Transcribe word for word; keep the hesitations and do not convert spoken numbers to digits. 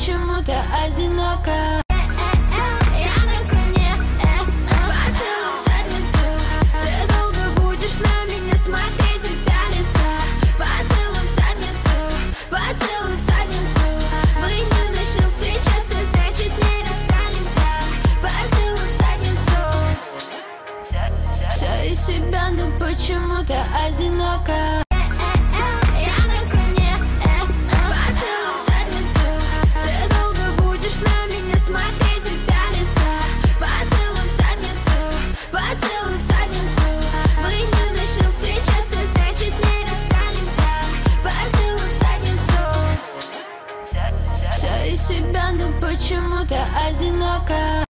почему-то одиноко. Я на коне, поцелуй в задницу. Ты долго будешь на меня смотреть и пялиться. Поцелуй в задницу, поцелуй в задницу. Мы не начнем встречаться, значит не расстанемся. Поцелуй в задницу. Все из себя, но почему-то одиноко. Себя, но почему-то одиноко.